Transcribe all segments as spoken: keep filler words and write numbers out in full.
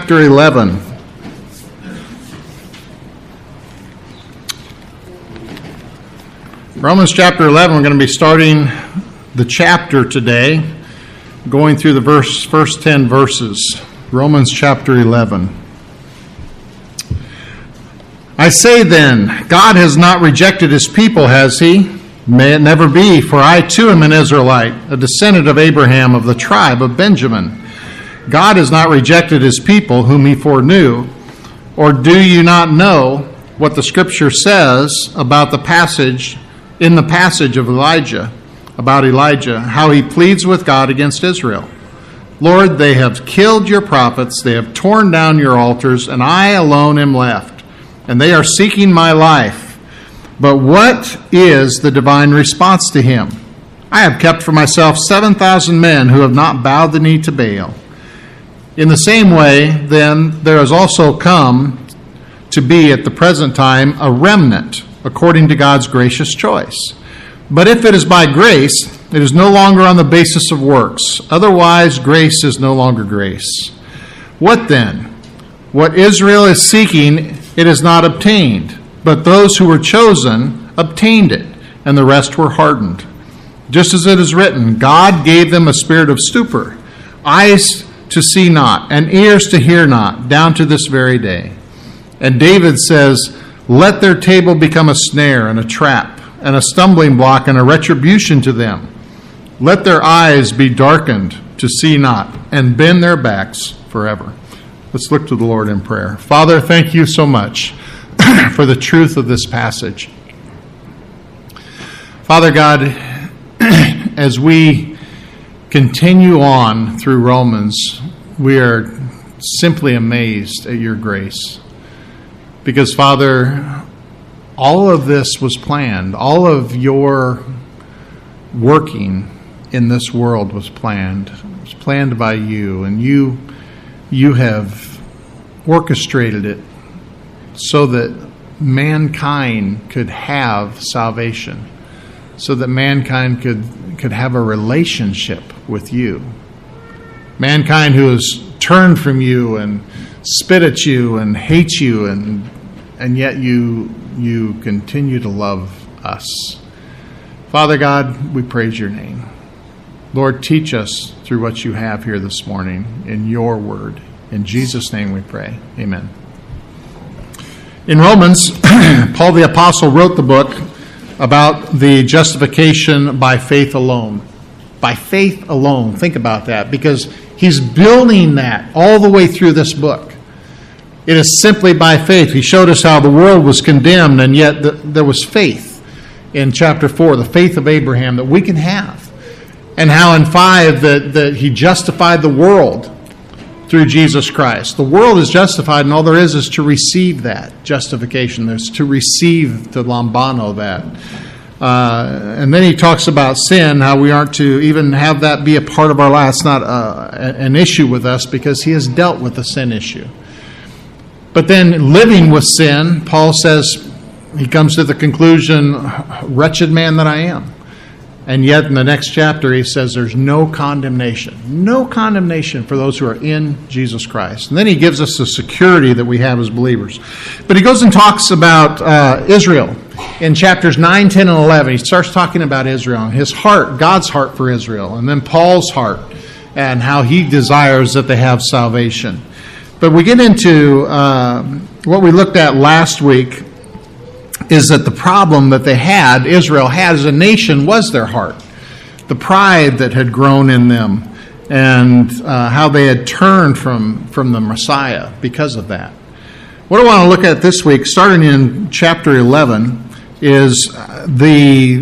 chapter eleven. Romans chapter eleven, we're going to be starting the chapter today, going through the verse, first ten verses. Romans chapter eleven. I say then, God has not rejected his people, has he? May it never be, for I too am an Israelite, a descendant of Abraham of the tribe of Benjamin. God has not rejected his people whom he foreknew. Or do you not know what the scripture says about the passage, in the passage of Elijah, about Elijah, how he pleads with God against Israel? Lord, they have killed your prophets, they have torn down your altars, and I alone am left. And they are seeking my life. But what is the divine response to him? I have kept for myself seven thousand men who have not bowed the knee to Baal. In the same way, then, there has also come to be at the present time a remnant, according to God's gracious choice. But if it is by grace, it is no longer on the basis of works. Otherwise, grace is no longer grace. What then? What Israel is seeking, it is not obtained, but those who were chosen obtained it, and the rest were hardened. Just as it is written, God gave them a spirit of stupor, eyes to see not, and ears to hear not, down to this very day. And David says, let their table become a snare and a trap, and a stumbling block and a retribution to them. Let their eyes be darkened to see not, and bend their backs forever. Let's look to the Lord in prayer. Father, thank you so much for the truth of this passage. Father God, as we continue on through Romans, we are simply amazed at your grace. Because, Father, all of this was planned. All of your working in this world was planned. It was planned by you, and you You have orchestrated it so that mankind could have salvation, so that mankind could, could have a relationship with you. Mankind who has turned from you and spit at you and hates you, and and yet you you continue to love us. Father God, we praise your name. Lord, teach us through what you have here this morning in your word. In Jesus' name we pray. Amen. In Romans, Paul the Apostle wrote the book about the justification by faith alone. By faith alone. Think about that, because he's building that all the way through this book. It is simply by faith. He showed us how the world was condemned, and yet the, there was faith in chapter four, the faith of Abraham that we can have. And how in five that, that he justified the world through Jesus Christ. The world is justified, and all there is is to receive that justification. There's to receive, to lambano that. Uh, and then he talks about sin, how we aren't to even have that be a part of our life. It's not uh, an issue with us because he has dealt with the sin issue. But then living with sin, Paul says, he comes to the conclusion, wretched man that I am. And yet in the next chapter he says there's no condemnation. No condemnation for those who are in Jesus Christ. And then he gives us the security that we have as believers. But he goes and talks about uh, Israel. In chapters nine, ten, and eleven, he starts talking about Israel and his heart, God's heart for Israel. And then Paul's heart and how he desires that they have salvation. But we get into uh, what we looked at last week, is that the problem that they had, Israel had as a nation, was their heart. The pride that had grown in them, and uh, how they had turned from, from the Messiah because of that. What I want to look at this week, starting in chapter eleven, is the,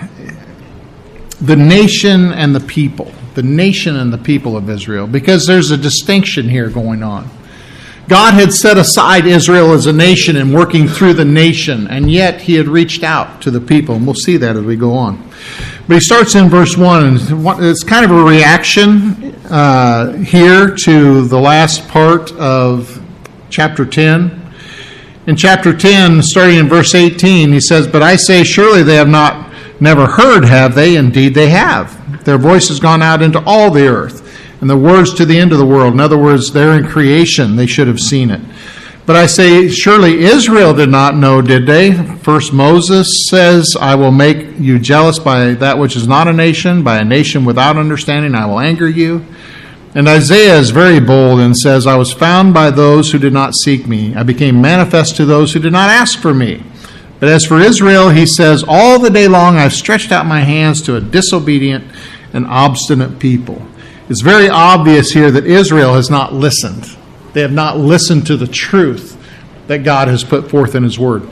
the nation and the people. The nation and the people of Israel, because there's a distinction here going on. God had set aside Israel as a nation and working through the nation, and yet he had reached out to the people, and we'll see that as we go on. But he starts in verse one, and it's kind of a reaction uh, here to the last part of chapter ten. In chapter ten, starting in verse eighteen, he says, "But I say, surely they have not never heard, have they? Indeed they have. Their voice has gone out into all the earth, and the words to the end of the world. In other words, they're in creation. They should have seen it. But I say, surely Israel did not know, did they? First Moses says, I will make you jealous by that which is not a nation, by a nation without understanding, I will anger you. And Isaiah is very bold and says, I was found by those who did not seek me. I became manifest to those who did not ask for me. But as for Israel, he says, all the day long I've stretched out my hands to a disobedient and obstinate people. It's very obvious here that Israel has not listened. They have not listened to the truth that God has put forth in his word.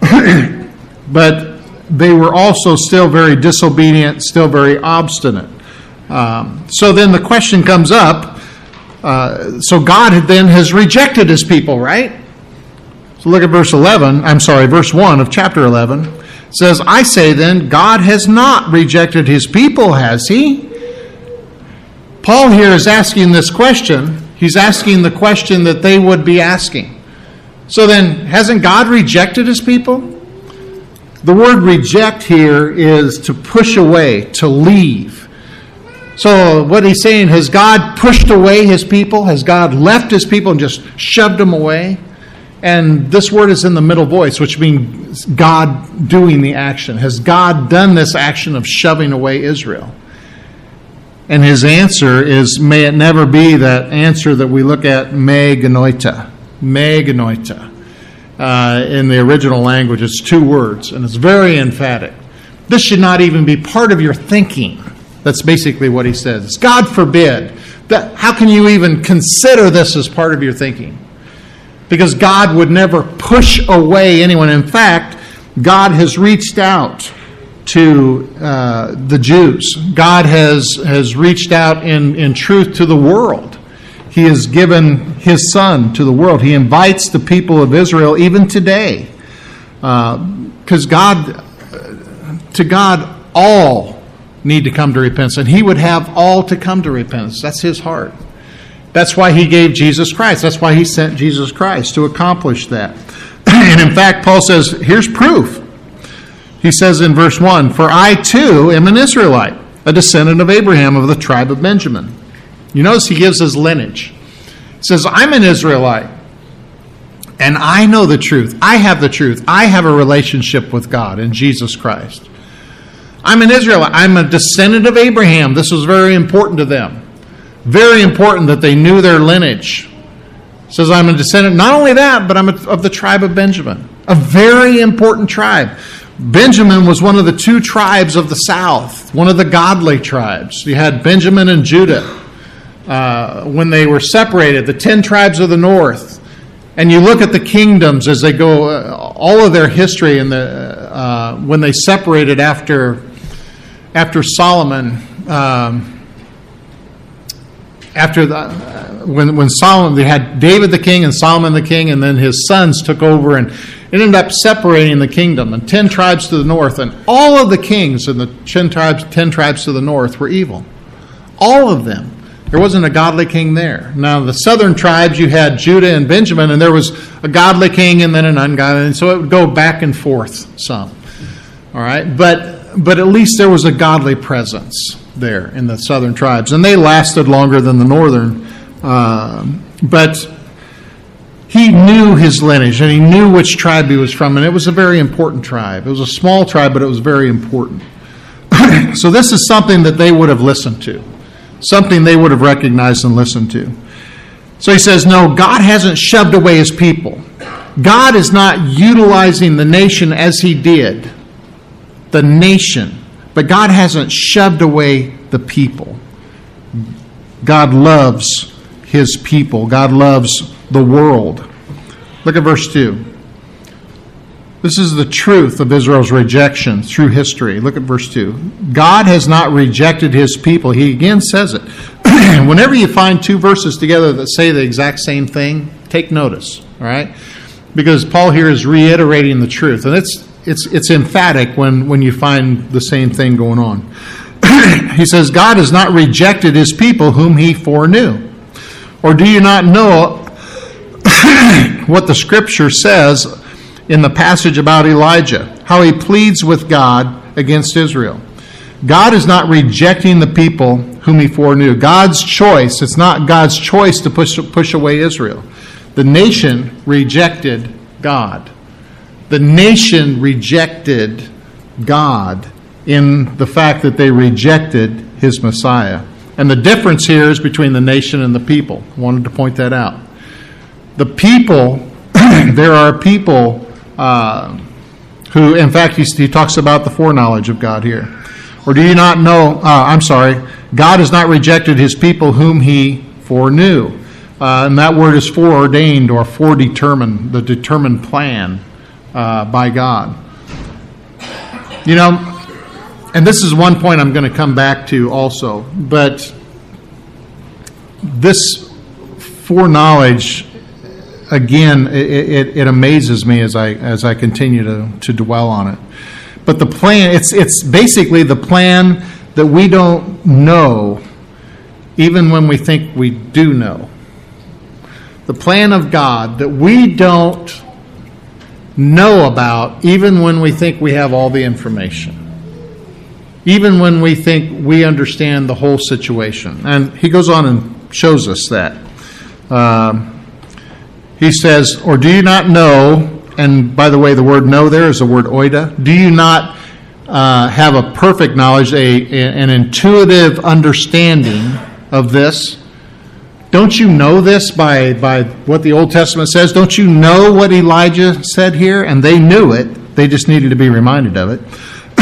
But they were also still very disobedient, still very obstinate. Um, so then the question comes up, uh, so God then has rejected his people, right? So look at verse eleven, I'm sorry, verse one of chapter eleven. It says, I say then, God has not rejected his people, has he? Paul here is asking this question. He's asking the question that they would be asking. So then, hasn't God rejected his people? The word reject here is to push away, to leave. So what he's saying, has God pushed away his people? Has God left his people and just shoved them away? And this word is in the middle voice, which means God doing the action. Has God done this action of shoving away Israel? And his answer is, may it never be that answer that we look at, me genoita. Me genoita. Uh, in the original language, it's two words, and it's very emphatic. This should not even be part of your thinking. That's basically what he says. God forbid. That, how can you even consider this as part of your thinking? Because God would never push away anyone. In fact, God has reached out to uh, the Jews. God has, has reached out in, in truth to the world. He has given his son to the world. He invites the people of Israel even today. Because uh, God, to God, all need to come to repentance. And he would have all to come to repentance. That's his heart. That's why he gave Jesus Christ. That's why he sent Jesus Christ, to accomplish that. And in fact, Paul says, here's proof. He says in verse one, for I too am an Israelite, a descendant of Abraham of the tribe of Benjamin. You notice he gives his lineage. He says, I'm an Israelite, and I know the truth. I have the truth. I have a relationship with God in Jesus Christ. I'm an Israelite. I'm a descendant of Abraham. This was very important to them. Very important that they knew their lineage. It says, I'm a descendant. Not only that, but I'm of the tribe of Benjamin. A very important tribe. Benjamin was one of the two tribes of the south, one of the godly tribes. You had Benjamin and Judah. Uh, when they were separated, the ten tribes of the north. And you look at the kingdoms as they go, uh, all of their history, and the uh, when they separated after after Solomon, um, after the, uh, when when Solomon, they had David the king and Solomon the king, and then his sons took over, and it ended up separating the kingdom, and ten tribes to the north, and all of the kings in the ten tribes, ten tribes to the north were evil. All of them. There wasn't a godly king there. Now, the southern tribes, you had Judah and Benjamin, and there was a godly king and then an ungodly, and so it would go back and forth some. All right? But but at least there was a godly presence there in the southern tribes, and they lasted longer than the northern. Uh, but he knew his lineage, and he knew which tribe he was from, and it was a very important tribe. It was a small tribe, but it was very important. So this is something that they would have listened to. Something they would have recognized and listened to. So he says, no, God hasn't shoved away his people. God is not utilizing the nation as he did. The nation. But God hasn't shoved away the people. God loves his people. God loves the world. Look at verse two. This is the truth of Israel's rejection through history. Look at verse two. God has not rejected his people. He again says it. Whenever you find two verses together that say the exact same thing, take notice, all right? Because Paul here is reiterating the truth. And it's it's it's emphatic when, when you find the same thing going on. He says, God has not rejected his people whom he foreknew. Or do you not know what the scripture says in the passage about Elijah, how he pleads with God against Israel? God is not rejecting the people whom he foreknew. God's choice. It's not God's choice to push, push away Israel. The nation rejected God. The nation rejected God in the fact that they rejected his Messiah. And the difference here is between the nation and the people. I wanted to point that out. The people, there are people uh, who, in fact, he, he talks about the foreknowledge of God here. Or do you not know, uh, I'm sorry, God has not rejected his people whom he foreknew. Uh, and that word is foreordained or foredetermined, the determined plan uh, by God. You know, and this is one point I'm going to come back to also, but this foreknowledge, again, it, it, it amazes me as I as I continue to, to dwell on it. But the plan, it's it's basically the plan that we don't know, even when we think we do know. The plan of God that we don't know about, even when we think we have all the information. Even when we think we understand the whole situation. And he goes on and shows us that. Um, he says, or do you not know, and by the way, the word know there is the word oida. Do you not uh, have a perfect knowledge, a, a, an intuitive understanding of this? Don't you know this by, by what the Old Testament says? Don't you know what Elijah said here? And they knew it. They just needed to be reminded of it.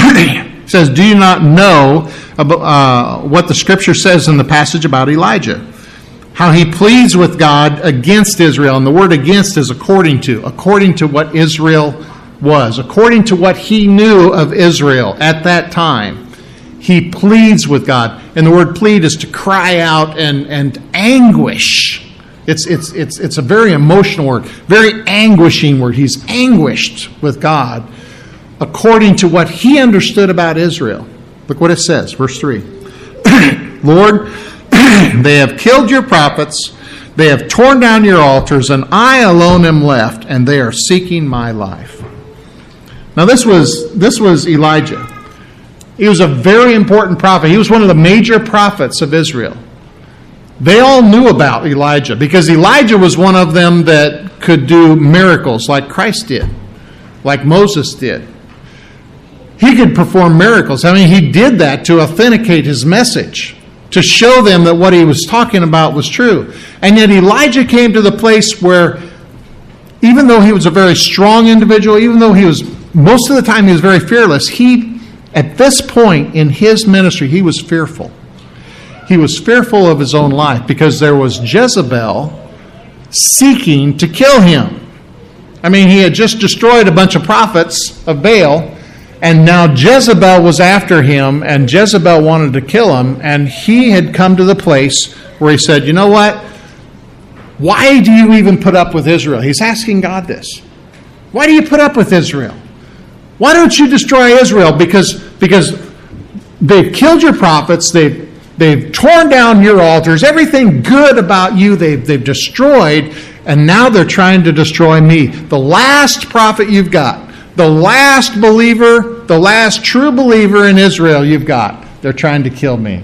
It says, do you not know about, uh, what the Scripture says in the passage about Elijah? How he pleads with God against Israel. And the word against is according to. According to what Israel was. According to what he knew of Israel at that time. He pleads with God. And the word plead is to cry out and, and anguish. It's, it's, it's, it's a very emotional word. Very anguishing word. He's anguished with God. According to what he understood about Israel. Look what it says, verse three. Lord, they have killed your prophets, they have torn down your altars, and I alone am left, and they are seeking my life. Now this was this was Elijah. He was a very important prophet. He was one of the major prophets of Israel. They all knew about Elijah, because Elijah was one of them that could do miracles like Christ did, like Moses did. He could perform miracles. I mean, he did that to authenticate his message, to show them that what he was talking about was true. And yet Elijah came to the place where, even though he was a very strong individual, even though he was, most of the time he was very fearless, he, at this point in his ministry, he was fearful. He was fearful of his own life because there was Jezebel seeking to kill him. I mean, he had just destroyed a bunch of prophets of Baal, and now Jezebel was after him, and Jezebel wanted to kill him, and he had come to the place where he said, you know what? Why do you even put up with Israel? He's asking God this. Why do you put up with Israel? Why don't you destroy Israel? Because, because they've killed your prophets, they've, they've torn down your altars, everything good about you they've, they've destroyed, and now they're trying to destroy me. The last prophet you've got. The last believer, the last true believer in Israel you've got. They're trying to kill me.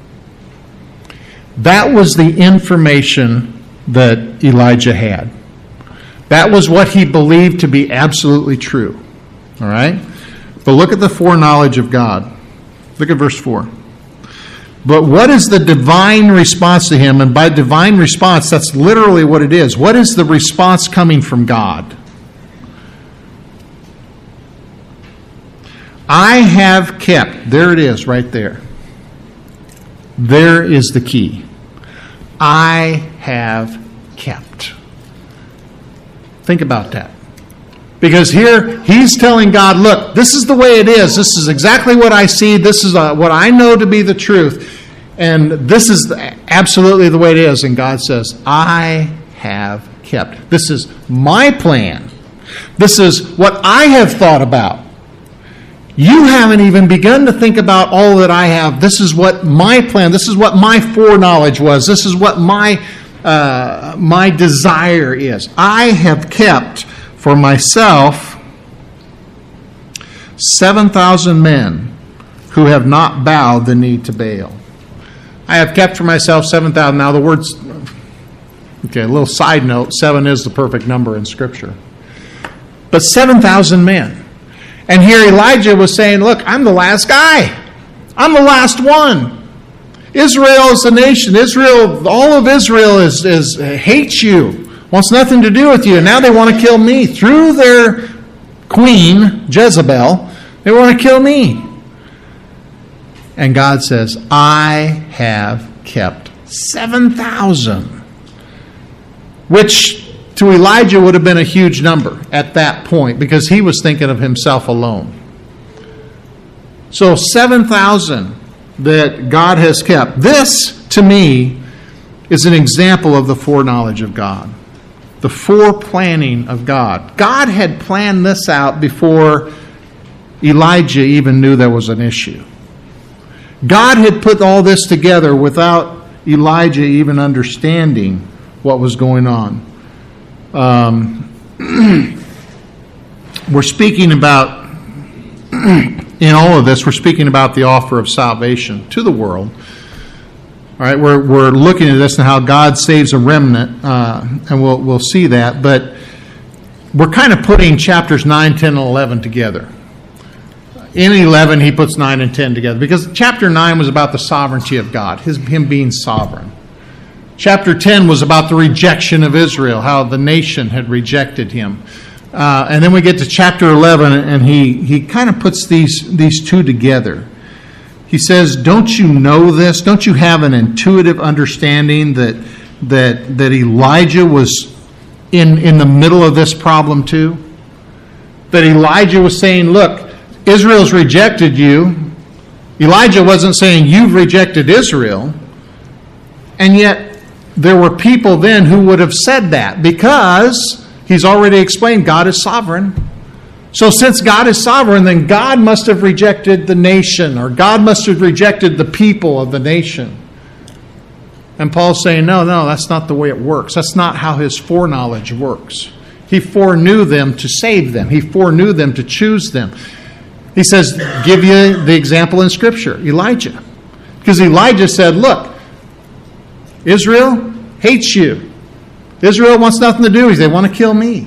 That was the information that Elijah had. That was what he believed to be absolutely true. All right? But look at the foreknowledge of God. Look at verse four. But what is the divine response to him? And by divine response, that's literally what it is. What is the response coming from God? I have kept. There it is, right there. There is the key. I have kept. Think about that. Because here, he's telling God, look, this is the way it is. This is exactly what I see. This is uh, what I know to be the truth. And this is absolutely the way it is. And God says, I have kept. This is my plan. This is what I have thought about. You haven't even begun to think about all that I have. This is what my plan, this is what my foreknowledge was. This is what my uh, my desire is. I have kept for myself seven thousand men who have not bowed the knee to Baal. I have kept for myself seven thousand. Now the words, okay, a little side note, seven is the perfect number in Scripture. But seven thousand men. And here Elijah was saying, look, I'm the last guy. I'm the last one. Israel is the nation. Israel, all of Israel is, is hates you, wants nothing to do with you. And now they want to kill me. Through their queen, Jezebel, they want to kill me. And God says, I have kept seven thousand. Which to Elijah would have been a huge number at that point, because he was thinking of himself alone. So seven thousand that God has kept. This, to me, is an example of the foreknowledge of God. The foreplanning of God. God had planned this out before Elijah even knew there was an issue. God had put all this together without Elijah even understanding what was going on. Um, we're speaking about, in all of this, we're speaking about the offer of salvation to the world. All right, we're we're looking at this and how God saves a remnant, uh, and we'll we'll see that. But we're kind of putting chapters nine, ten, and eleven together. In eleven, he puts nine and ten together because chapter nine was about the sovereignty of God, his him being sovereign. Chapter ten was about the rejection of Israel, how the nation had rejected him. Uh, and then we get to chapter eleven, and he, he kind of puts these, these two together. He says, don't you know this? Don't you have an intuitive understanding that that that Elijah was in, in the middle of this problem too? That Elijah was saying, look, Israel's rejected you. Elijah wasn't saying you've rejected Israel. And yet there were people then who would have said that because he's already explained God is sovereign. So since God is sovereign, then God must have rejected the nation, or God must have rejected the people of the nation. And Paul's saying, no, no, that's not the way it works. That's not how his foreknowledge works. He foreknew them to save them. He foreknew them to choose them. He says, give you the example in Scripture, Elijah. Because Elijah said, look, Israel hates you. Israel wants nothing to do with you. They want to kill me.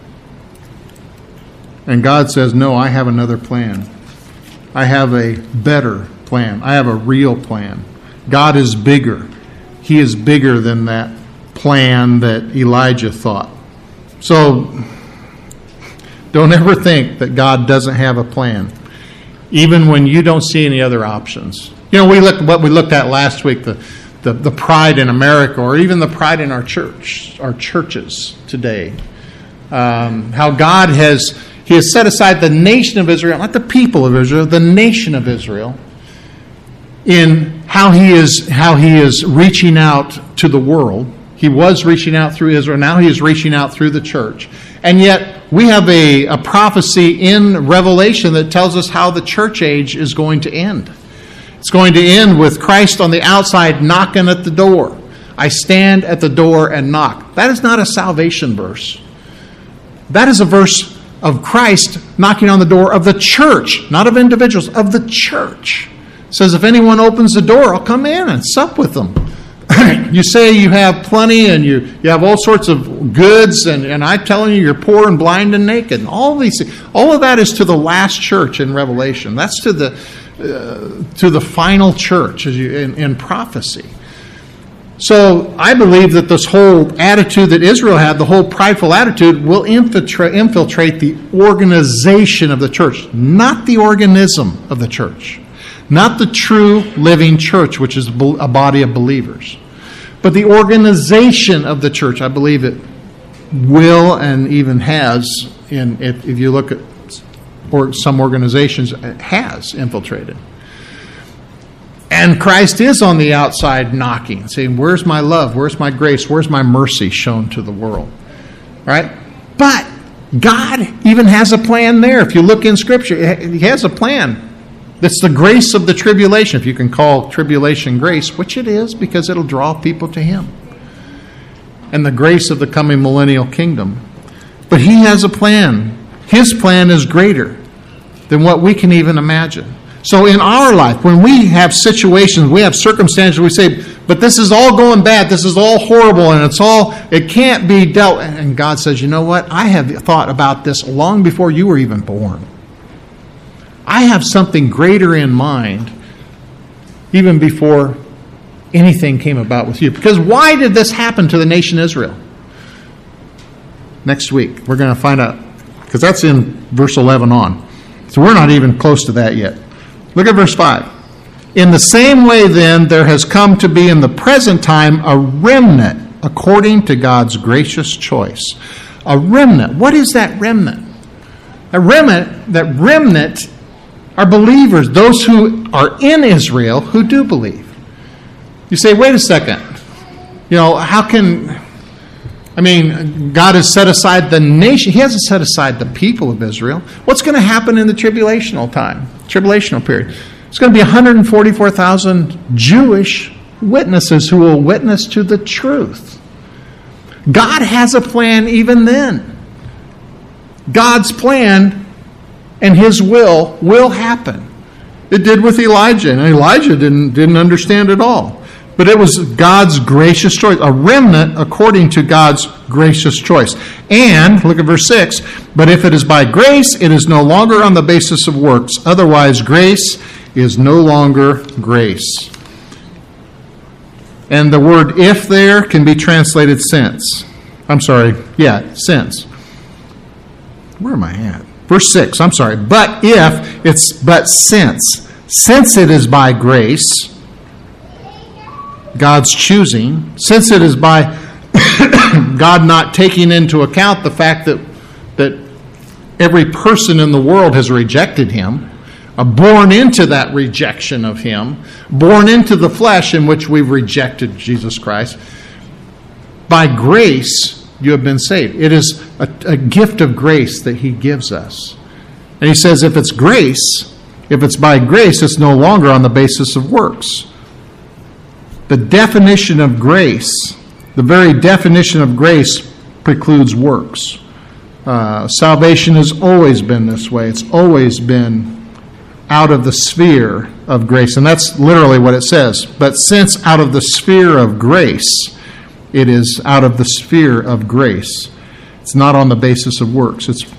And God says, no, I have another plan. I have a better plan. I have a real plan. God is bigger. He is bigger than that plan that Elijah thought. So don't ever think that God doesn't have a plan, even when you don't see any other options. You know, we looked what we looked at last week, the, the, the pride in America, or even the pride in our church, our churches today. Um, how God has He has set aside the nation of Israel, not the people of Israel, the nation of Israel, in how he is how he is reaching out to the world. He was reaching out through Israel. Now he is reaching out through the church. And yet we have a, a prophecy in Revelation that tells us how the church age is going to end. It's going to end with Christ on the outside knocking at the door. I stand at the door and knock. That is not a salvation verse. That is a verse of Christ knocking on the door of the church, not of individuals, of the church. It says, if anyone opens the door, I'll come in and sup with them. You say you have plenty and you, you have all sorts of goods, and, and I'm telling you you're poor and blind and naked. And all these, all of that is to the last church in Revelation. That's to the uh, to the final church as you, in, in prophecy. So I believe that this whole attitude that Israel had, the whole prideful attitude, will infiltrate, infiltrate the organization of the church, not the organism of the church, not the true living church, which is a body of believers, but the organization of the church. I believe it will and even has, in if, if you look at or some organizations, it has infiltrated. And Christ is on the outside knocking, saying, where's my love? Where's my grace? Where's my mercy shown to the world? Right? But God even has a plan there. If you look in Scripture, He has a plan. That's the grace of the tribulation, if you can call tribulation grace, which it is, because it'll draw people to Him. And the grace of the coming millennial kingdom. But He has a plan. His plan is greater than what we can even imagine. So in our life, when we have situations, we have circumstances, we say, but this is all going bad, this is all horrible, and it's all, it can't be dealt. And God says, you know what? I have thought about this long before you were even born. I have something greater in mind even before anything came about with you. Because why did this happen to the nation Israel? Next week, we're going to find out. Because that's in verse eleven on. So we're not even close to that yet. Look at verse five. In the same way, then, there has come to be in the present time a remnant according to God's gracious choice. A remnant. What is that remnant? A remnant, that remnant are believers, those who are in Israel who do believe. You say, wait a second. You know, how can, I mean, God has set aside the nation. He hasn't set aside the people of Israel. What's going to happen in the tribulational time, tribulational period? It's going to be one hundred forty-four thousand Jewish witnesses who will witness to the truth. God has a plan even then. God's plan and His will will happen. It did with Elijah, and Elijah didn't, didn't understand it all. But it was God's gracious choice, a remnant according to God's gracious choice. And, look at verse six, but if it is by grace, it is no longer on the basis of works. Otherwise, grace is no longer grace. And the word if there can be translated since. I'm sorry, yeah, since. Where am I at? Verse six, I'm sorry. But if, it's but since. Since it is by grace, God's choosing, since it is by God not taking into account the fact that, that every person in the world has rejected Him, uh, born into that rejection of Him, born into the flesh in which we've rejected Jesus Christ, by grace you have been saved. It is a, a gift of grace that He gives us. And He says if it's grace, if it's by grace, it's no longer on the basis of works. The definition of grace, the very definition of grace precludes works. Uh, salvation has always been this way. It's always been out of the sphere of grace. And that's literally what it says. But since out of the sphere of grace, it is out of the sphere of grace. It's not on the basis of works. It's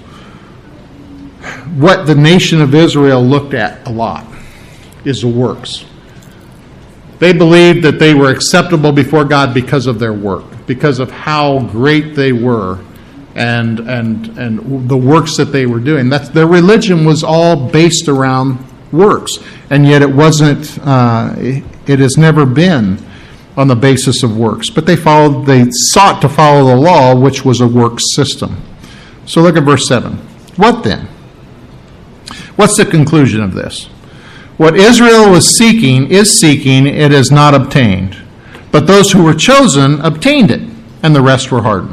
what the nation of Israel looked at a lot is the works. They believed that they were acceptable before God because of their work, because of how great they were and and and the works that they were doing. That's, their religion was all based around works, and yet it wasn't, uh, it, it has never been on the basis of works. But they followed, they sought to follow the law, which was a works system. So look at verse seven. What then? What's the conclusion of this? What Israel was seeking is seeking, it is not obtained. But those who were chosen obtained it, and the rest were hardened.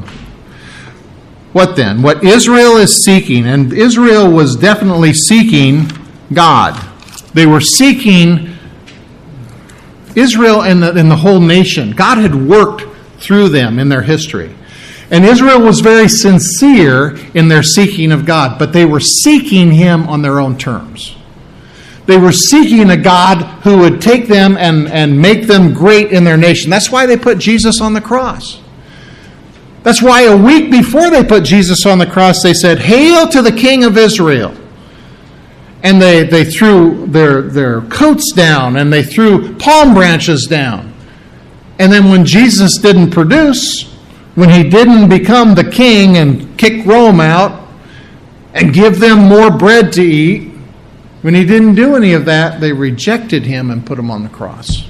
What then? What Israel is seeking, and Israel was definitely seeking God. They were seeking Israel and the, and the whole nation. God had worked through them in their history. And Israel was very sincere in their seeking of God, but they were seeking Him on their own terms. They were seeking a God who would take them and, and make them great in their nation. That's why they put Jesus on the cross. That's why a week before they put Jesus on the cross, they said, "Hail to the King of Israel." And they, they threw their, their coats down, and they threw palm branches down. And then when Jesus didn't produce, when He didn't become the king and kick Rome out and give them more bread to eat, when He didn't do any of that, they rejected Him and put Him on the cross.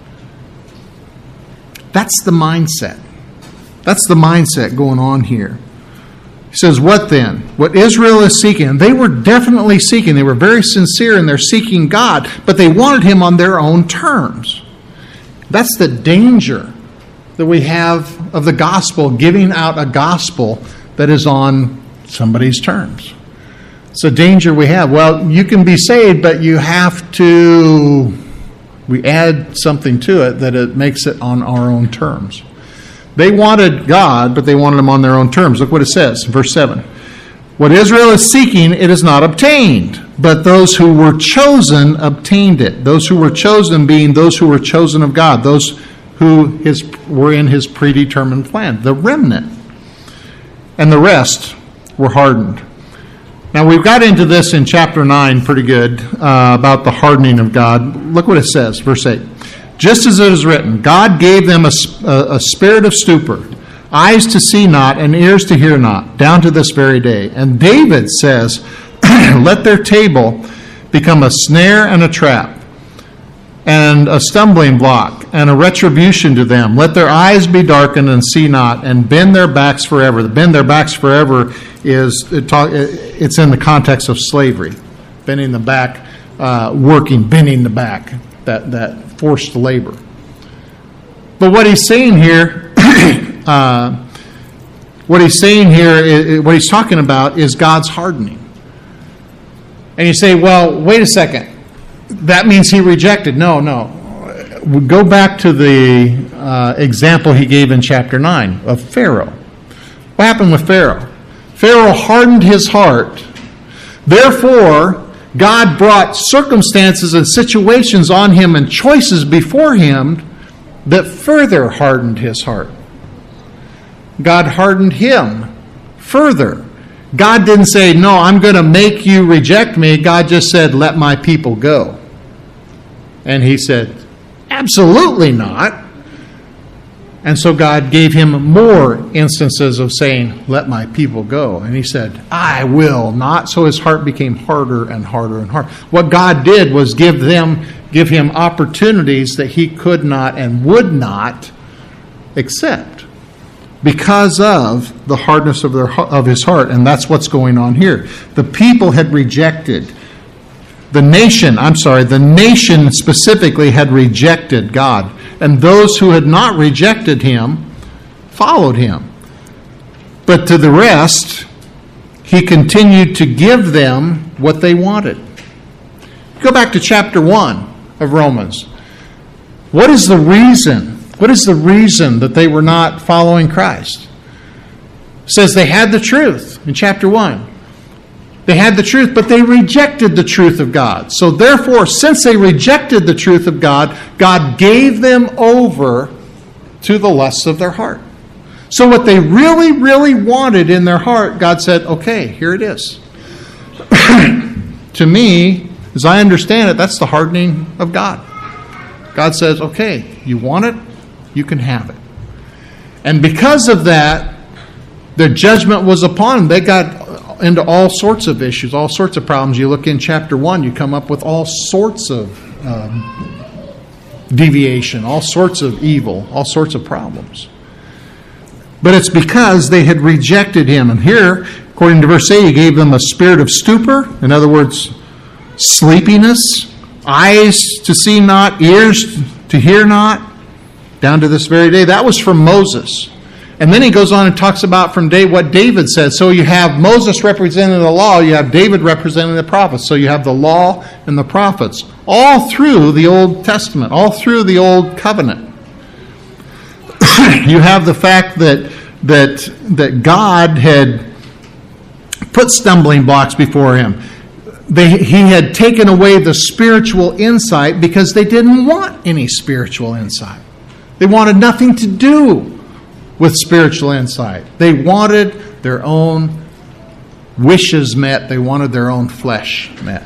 That's the mindset. That's the mindset going on here. He says, what then? What Israel is seeking. They were definitely seeking. They were very sincere in their seeking God, but they wanted Him on their own terms. That's the danger that we have of the gospel, giving out a gospel that is on somebody's terms. It's a danger we have. Well, you can be saved, but you have to, we add something to it that it makes it on our own terms. They wanted God, but they wanted Him on their own terms. Look what it says, verse seven. What Israel is seeking, it is not obtained, but those who were chosen obtained it. Those who were chosen being those who were chosen of God, those who his, were in his predetermined plan, the remnant. And the rest were hardened. Now, we've got into this in chapter nine pretty good uh, about the hardening of God. Look what it says, verse eight. Just as it is written, God gave them a, a, a spirit of stupor, eyes to see not, and ears to hear not, down to this very day. And David says, let their table become a snare and a trap, and a stumbling block, and a retribution to them. Let their eyes be darkened and see not, and bend their backs forever. The bend their backs forever is, it talk, it's in the context of slavery. Bending the back, uh, working, bending the back, that, that forced labor. But what he's saying here, Uh, what he's saying here, is, what he's talking about is God's hardening. And you say, well, wait a second. That means he rejected. No, no. We go back to the uh, example he gave in chapter nine of Pharaoh. What happened with Pharaoh? Pharaoh hardened his heart. Therefore, God brought circumstances and situations on him and choices before him that further hardened his heart. God hardened him further. God didn't say, no, I'm going to make you reject me. God just said, let my people go. And he said, absolutely not. And so God gave him more instances of saying, let my people go. And he said, I will not. So his heart became harder and harder and harder. What God did was give them, give him opportunities that he could not and would not accept, because of the hardness of their of his heart. And that's what's going on here. The people had rejected. The nation, I'm sorry, the nation specifically had rejected God. And those who had not rejected him followed him. But to the rest, he continued to give them what they wanted. Go back to chapter one of Romans. What is the reason? What is the reason that they were not following Christ? It says they had the truth in chapter one. They had the truth, but they rejected the truth of God. So therefore, since they rejected the truth of God, God gave them over to the lusts of their heart. So what they really, really wanted in their heart, God said, okay, here it is. To me, as I understand it, that's the hardening of God. God says, okay, you want it? You can have it. And because of that, their judgment was upon them. They got into all sorts of issues, all sorts of problems. You look in chapter one, you come up with all sorts of um, deviation, all sorts of evil, all sorts of problems. But it's because they had rejected him. And here, according to verse eight, he gave them a spirit of stupor. In other words, sleepiness, eyes to see not, ears to hear not, down to this very day. That was from Moses. And then he goes on and talks about from day what David said. So you have Moses representing the law, you have David representing the prophets. So you have the law and the prophets all through the Old Testament, all through the Old Covenant. You have the fact that that that God had put stumbling blocks before him. They, he had taken away the spiritual insight because they didn't want any spiritual insight. They wanted nothing to do with spiritual insight. They wanted their own wishes met. They wanted their own flesh met.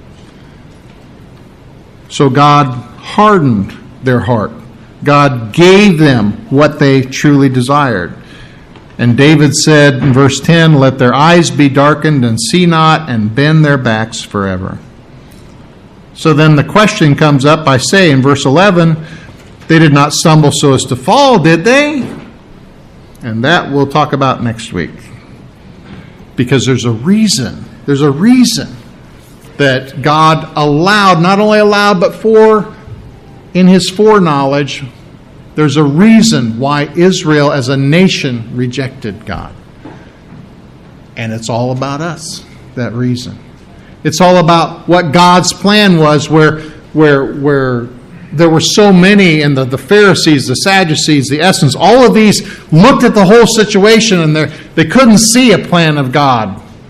So God hardened their heart. God gave them what they truly desired. And David said in verse ten, let their eyes be darkened and see not, and bend their backs forever. So then the question comes up, I say, in verse eleven, they did not stumble so as to fall, did they? And that we'll talk about next week. Because there's a reason. There's a reason that God allowed, not only allowed, but for, in his foreknowledge, there's a reason why Israel as a nation rejected God. And it's all about us, that reason. It's all about what God's plan was, where where where there were so many, and the, the Pharisees, the Sadducees, the Essenes, all of these looked at the whole situation and they couldn't see a plan of God.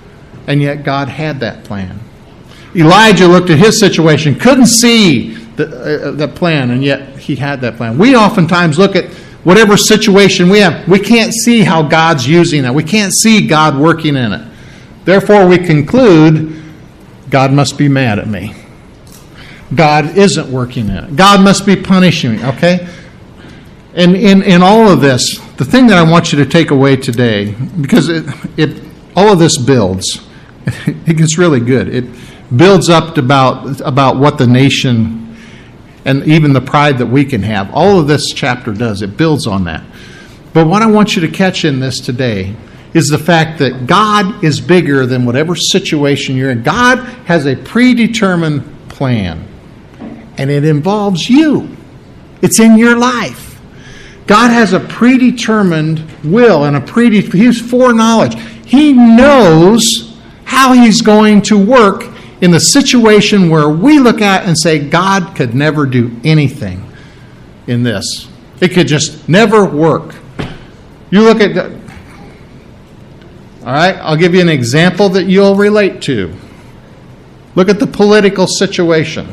And yet God had that plan. Elijah looked at his situation, couldn't see the, uh, the plan, and yet he had that plan. We oftentimes look at whatever situation we have, we can't see how God's using it. We can't see God working in it. Therefore, we conclude, God must be mad at me. God isn't working in it. God must be punishing me, okay? And in, in all of this, the thing that I want you to take away today, because it, it all of this builds, it gets really good. It builds up to about, about what the nation and even the pride that we can have. All of this chapter does. It builds on that. But what I want you to catch in this today is the fact that God is bigger than whatever situation you're in. God has a predetermined plan, and it involves you. It's in your life. God has a predetermined will and a predetermined, He's foreknowledge. He knows how He's going to work in the situation where we look at and say, God could never do anything in this. It could just never work. You look at, the, all right, I'll give you an example that you'll relate to. Look at the political situation.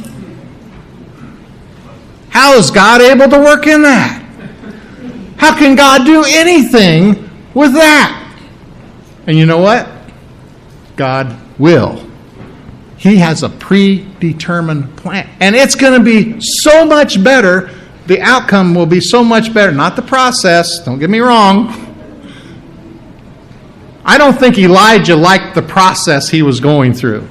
How is God able to work in that? How can God do anything with that? And you know what? God will. He has a predetermined plan. And it's going to be so much better. The outcome will be so much better. Not the process. Don't get me wrong. I don't think Elijah liked the process he was going through.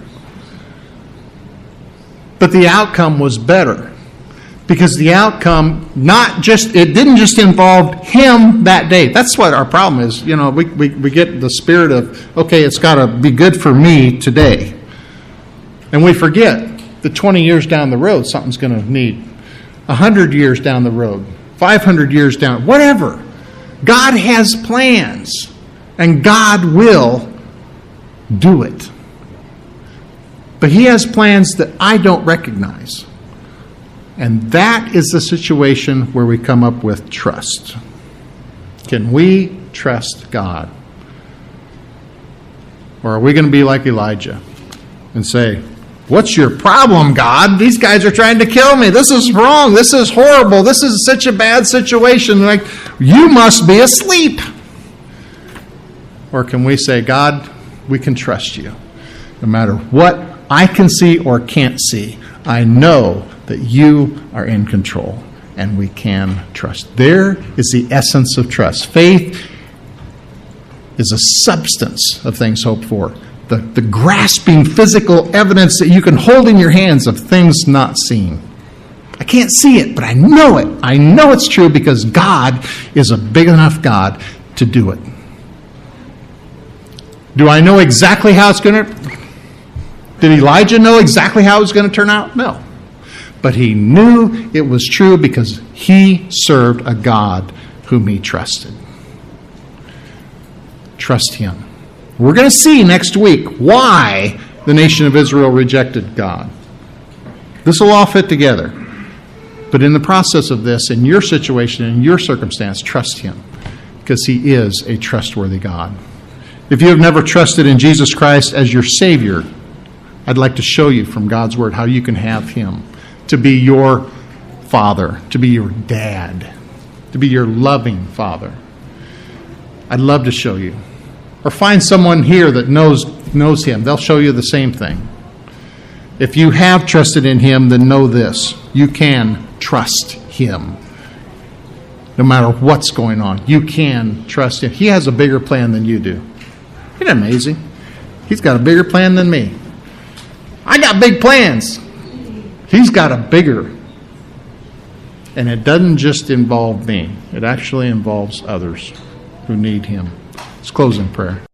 But the outcome was better. Because the outcome, not just, it didn't just involve him that day. That's what our problem is. You know, we, we, we get the spirit of, okay, it's got to be good for me today. And we forget that twenty years down the road, something's going to need. one hundred years down the road, five hundred years down, whatever. God has plans, and God will do it. But He has plans that I don't recognize. And that is the situation where we come up with trust. Can we trust God? Or are we going to be like Elijah and say, what's your problem, God? These guys are trying to kill me. This is wrong. This is horrible. This is such a bad situation. Like, you must be asleep. Or can we say, God, we can trust you. No matter what I can see or can't see, I know that you are in control, and we can trust. There is the essence of trust. Faith is a substance of things hoped for. The, the grasping physical evidence that you can hold in your hands of things not seen. I can't see it, but I know it. I know it's true because God is a big enough God to do it. Do I know exactly how it's going to... Did Elijah know exactly how it was going to turn out? No. But he knew it was true because he served a God whom he trusted. Trust him. We're going to see next week why the nation of Israel rejected God. This will all fit together. But in the process of this, in your situation, in your circumstance, trust him because he is a trustworthy God. If you have never trusted in Jesus Christ as your Savior, I'd like to show you from God's Word how you can have him to be your father, to be your dad, to be your loving father. I'd love to show you. Or find someone here that knows knows him. They'll show you the same thing. If you have trusted in him, then know this. You can trust him. No matter what's going on, you can trust him. He has a bigger plan than you do. Isn't that amazing? He's got a bigger plan than me. I got big plans. He's got a bigger. And it doesn't just involve me. It actually involves others who need him. Let's close in prayer.